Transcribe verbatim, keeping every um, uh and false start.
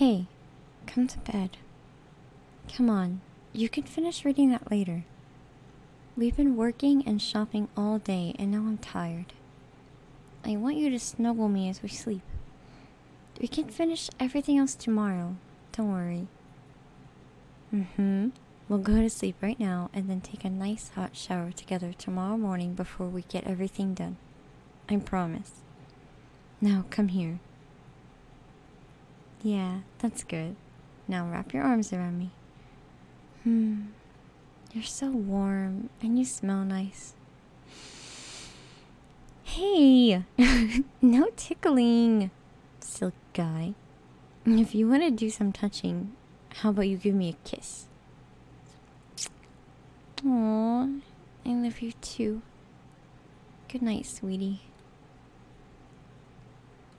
Hey, come to bed. Come on, you can finish reading that later. We've been working and shopping all day, and now I'm tired. I want you to snuggle me as we sleep. We can finish everything else tomorrow. Don't worry. Mm-hmm. We'll go to sleep right now and then take a nice hot shower together tomorrow morning before we get everything done. I promise. Now come here. Yeah, that's good. Now wrap your arms around me. Hmm. You're so warm and you smell nice. Hey! No tickling, silk guy. If you want to do some touching, how about you give me a kiss? Aww, I love you too. Good night, sweetie.